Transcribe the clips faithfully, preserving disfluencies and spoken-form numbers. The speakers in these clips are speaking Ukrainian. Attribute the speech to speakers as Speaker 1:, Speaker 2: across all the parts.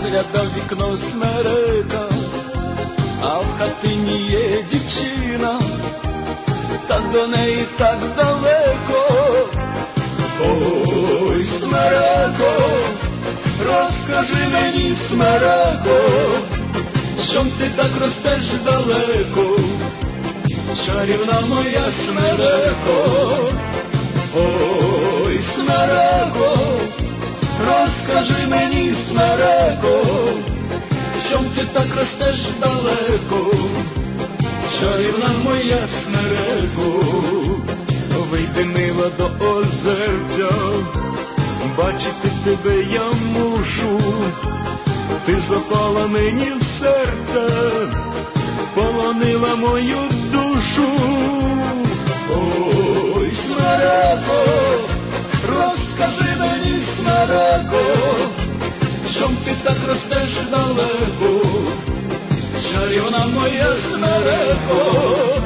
Speaker 1: заглядав вікно смерека, а в хатині є дівчина, та до неї так далеко. Ой, смереко, розкажи мені, смереко, чом ти так ростеш далеко, чарівна моя смереко. Ой, смереко, розкажи мені, смереко, чом ти так ростеш далеко, чарівна моя смереко. Вийди, мила, до озерця, бачити тебе я мушу, ти запала мені в серце, полонила мою душу. Ой, смереко, розкажи мені, смереко, чом ти так ростеш далеко, чарівна моя смереко.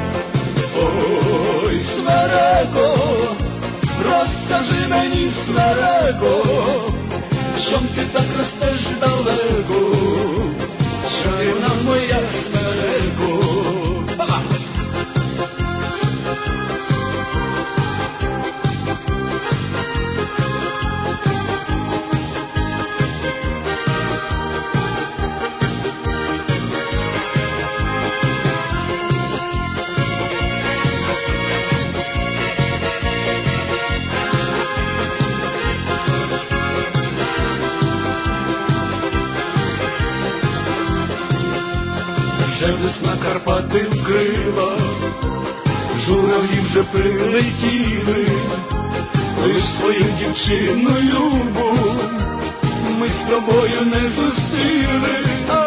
Speaker 1: Ой, смереко, розкажи мені, смереко, чом ти так ростеш далеко, чарівна моя смереко. Вже весна Карпати вкрила, журавлі вже прилетіли, лиш свою дівчину любу ми з тобою не зустріли.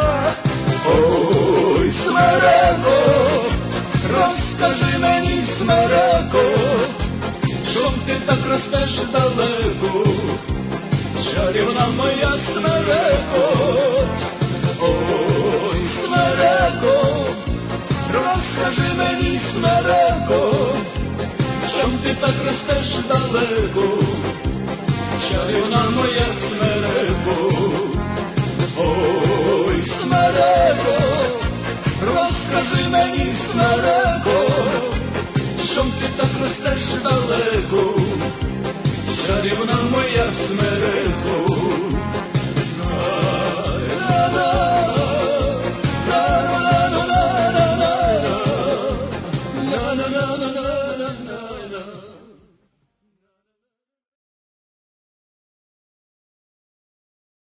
Speaker 1: Ой, смереко, розкажи мені, смереко, чом ти так ростеш далеко, чарівна моя смереко. Ой, смереко, розкажи мені, смереко, чом ти так ростеш далеко, чарівна моя смереко. Ой, смереко, розкажи мені, смереко, чом ти так ростеш далеко, чарівна моя смереко. Na na na na na na na.